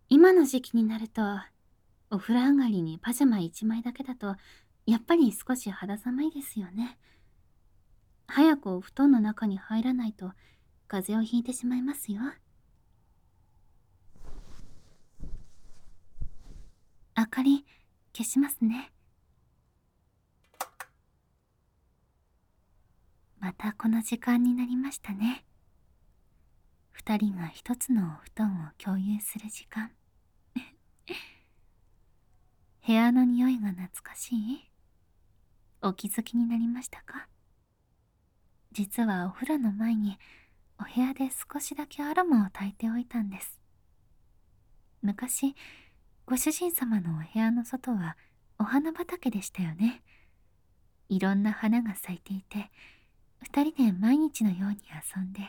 今の時期になると、お風呂上がりにパジャマ1枚だけだと、やっぱり少し肌寒いですよね。早くお布団の中に入らないと、風邪をひいてしまいますよ。明かり、消しますね。またこの時間になりましたね。二人が一つのお布団を共有する時間。部屋の匂いが懐かしい？お気づきになりましたか？実はお風呂の前にお部屋で少しだけアロマを焚いておいたんです。昔、ご主人様のお部屋の外はお花畑でしたよね。いろんな花が咲いていて、二人で毎日のように遊んで、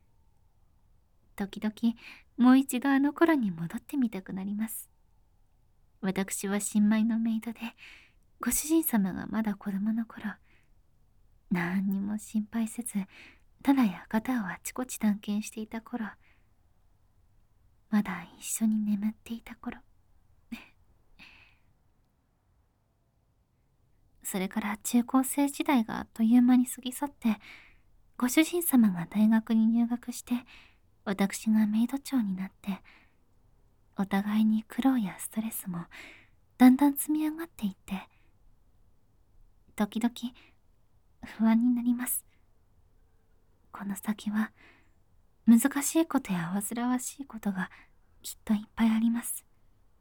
時々もう一度あの頃に戻ってみたくなります。私は新米のメイドで、ご主人様がまだ子供の頃、何にも心配せず、ただ館をあちこち探検していた頃、まだ一緒に眠っていた頃。それから中高生時代があっという間に過ぎ去って、ご主人様が大学に入学して、私がメイド長になって、お互いに苦労やストレスもだんだん積み上がっていって、時々不安になります。この先は難しいことや煩わしいことがきっといっぱいあります。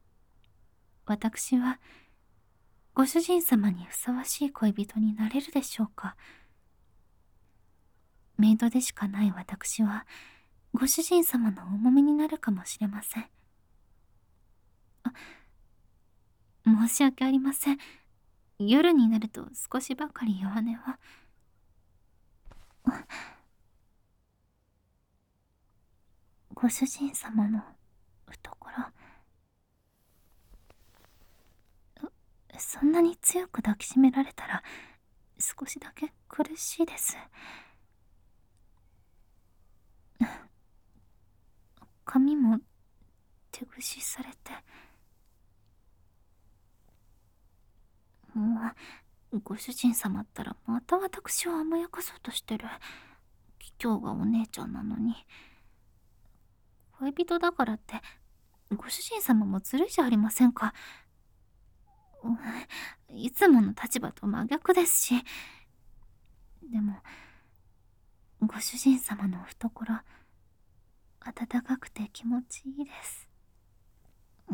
私はご主人様にふさわしい恋人になれるでしょうか？メイドでしかない私はご主人様の重みになるかもしれません。申し訳ありません。夜になると少しばかり弱音を。ご主人様の懐、そんなに強く抱きしめられたら少しだけ苦しいです。髪も手ぐしされて、もうご主人様ったらまた私を甘やかそうとしてる。今日がお姉ちゃんなのに。恋人だからってご主人様もずるいじゃありませんか。いつもの立場と真逆ですし。でもご主人様の懐、温かくて気持ちいいです。うん、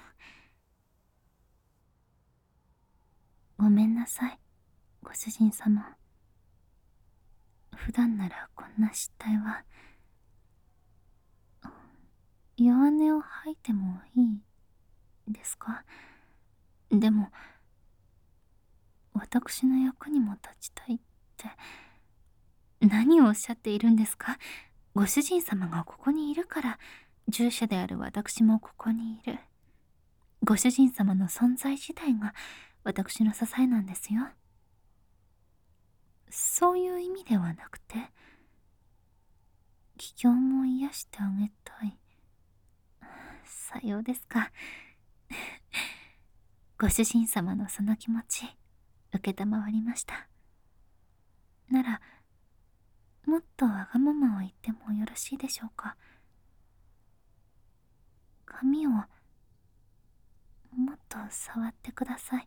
ごめんなさい、ご主人様。普段ならこんな失態は。弱音を吐いてもいいですか？でも私の役にも立ちたいって、何をおっしゃっているんですか？ご主人様がここにいるから従者である私もここにいる。ご主人様の存在自体が私の支えなんですよ。そういう意味ではなくて、気境も癒してあげたい。さようですか。ご主人様のその気持ち承りました。ならもっとわがままを言ってもよろしいでしょうか？髪をもっと触ってください。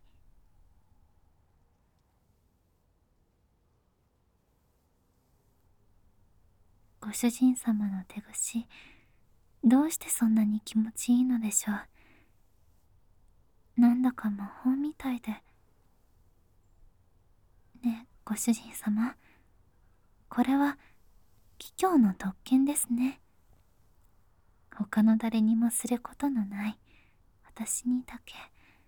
ご主人様の手ぐし、どうしてそんなに気持ちいいのでしょう。なんだか魔法みたいで。ねえ、ご主人様。これは、桔梗の特権ですね。他の誰にもすることのない、私にだけ。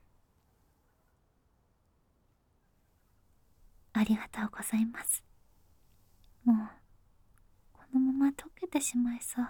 ありがとうございます。もう、このまま溶けてしまいそう。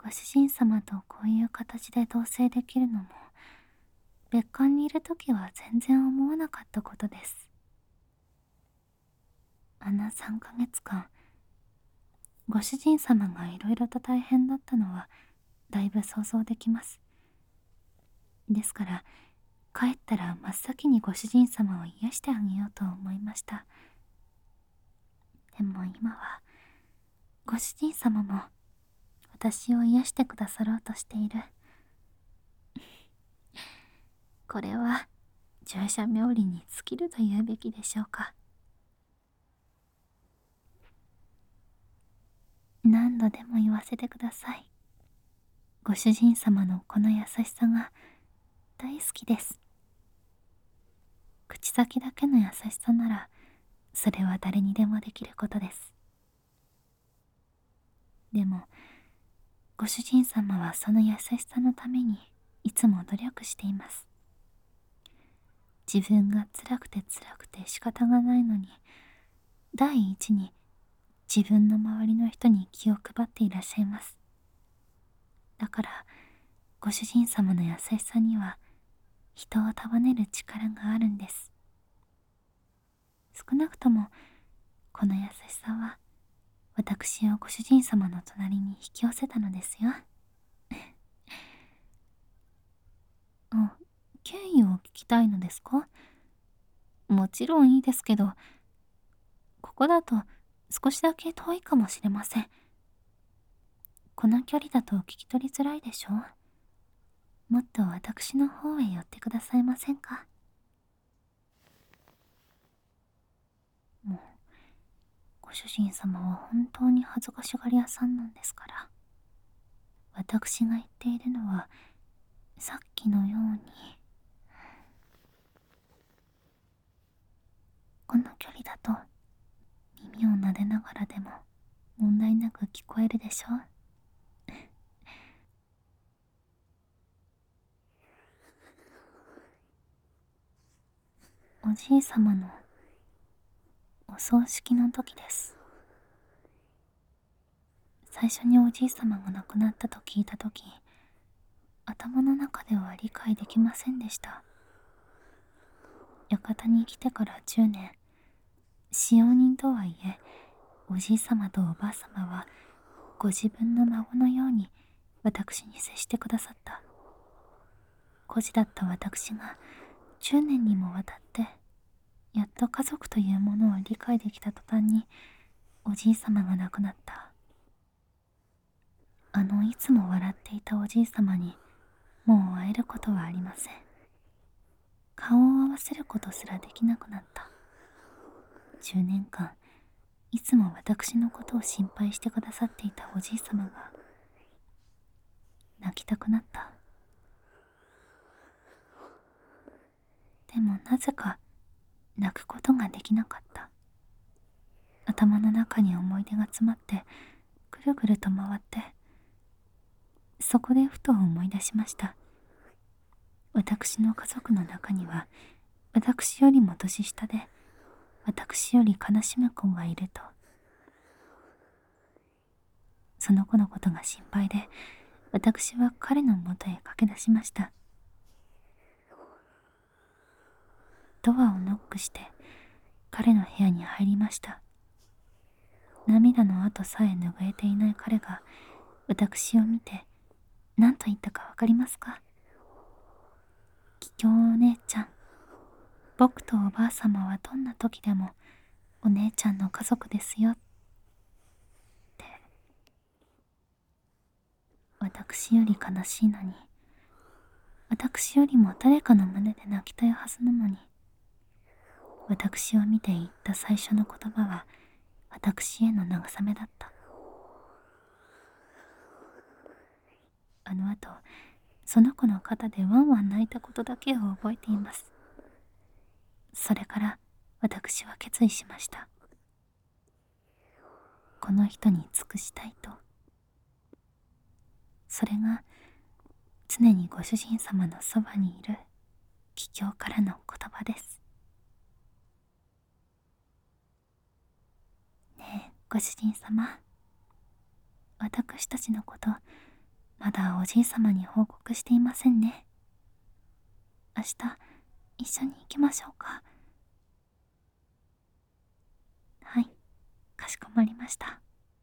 ご主人様とこういう形で同棲できるのも、別館にいるときは全然思わなかったことです。あの3ヶ月間、ご主人様がいろいろと大変だったのは、だいぶ想像できます。ですから、帰ったら真っ先にご主人様を癒してあげようと思いました。でも今は、ご主人様も私を癒してくださろうとしている。これは従者冥利に尽きると言うべきでしょうか。何度でも言わせてください。ご主人様のこの優しさが大好きです。口先だけの優しさなら、それは誰にでもできることです。でも、ご主人様はその優しさのためにいつも努力しています。自分が辛くて仕方がないのに、第一に自分の周りの人に気を配っていらっしゃいます。だから、ご主人様の優しさには人を束ねる力があるんです。少なくともこの優しさは私をご主人様の隣に引き寄せたのですよ。経緯を聞きたいのですか？もちろんいいですけど、ここだと少しだけ遠いかもしれません。この距離だと聞き取りづらいでしょう。もっと私の方へ寄ってくださいませんか？もう、ご主人様は本当に恥ずかしがり屋さんなんですから。私が言っているのは、さっきのように、この距離だと耳を撫でながらでも問題なく聞こえるでしょう。おじい様のお葬式の時です。最初におじい様が亡くなったと聞いた時、頭の中では理解できませんでした。館に来てから10年、使用人とはいえ、おじい様とおばあ様はご自分の孫のように私に接してくださった。孤児だった私が10年にもわたってやっと家族というものを理解できた途端に、おじい様が亡くなった。いつも笑っていたおじい様にもう会えることはありません。顔を合わせることすらできなくなった。10年間いつも私のことを心配してくださっていたおじい様が泣きたくなった。でもなぜか泣くことができなかった。頭の中に思い出が詰まってぐるぐると回って、そこでふと思い出しました。私の家族の中には私よりも年下で私より悲しむ子がいると。その子のことが心配で、私は彼のもとへ駆け出しました。ドアをノックして彼の部屋に入りました。涙の跡さえ拭えていない彼が私を見て何と言ったかわかりますか？桔梗お姉ちゃん、僕とおばあ様はどんな時でもお姉ちゃんの家族ですよって。私より悲しいのに、私よりも誰かの胸で泣きたいはずなのに、私を見て言った最初の言葉は私への慰めだった。あの後、その子の肩でワンワン泣いたことだけを覚えています。それから私は決意しました。この人に尽くしたいと。それが常にご主人様のそばにいる桔梗からの言葉です。ねえ、ご主人様。私たちのことまだおじいさまに報告していませんね。明日一緒に行きましょうか。はい、かしこまりました。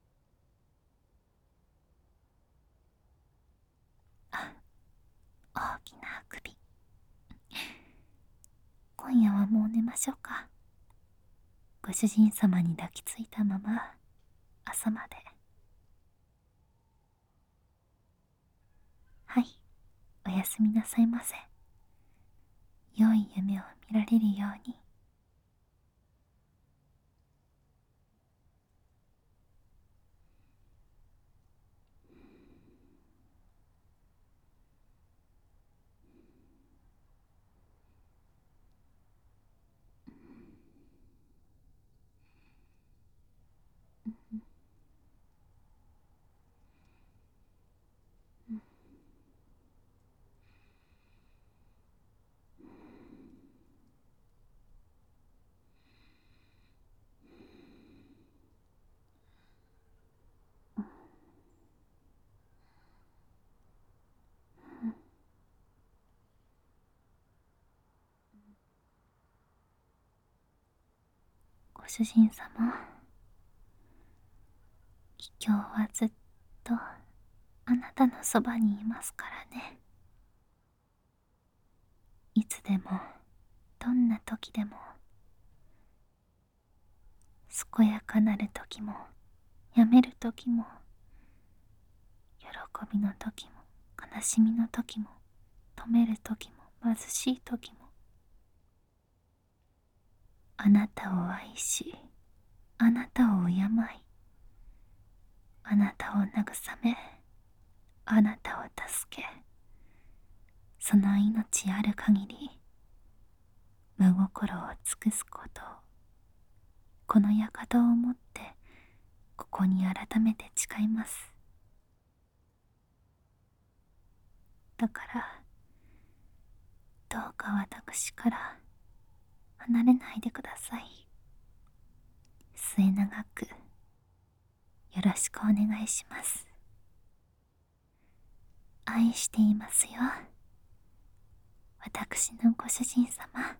あ、大きなあくび。今夜はもう寝ましょうか。ご主人様に抱きついたまま朝まで。はい、おやすみなさいませ。良い夢を見られるように。ご主人様、今日はずっとあなたのそばにいますからね。いつでもどんな時でも、健やかなる時もやめる時も、喜びの時も悲しみの時も、止める時も貧しい時も、あなたを愛し、あなたを敬い、あなたを慰め、あなたを助け、その命ある限り真心を尽くすことを、この館をもってここに改めて誓います。だからどうか私から離れないでください。末永くよろしくお願いします。愛していますよ、私のご主人様。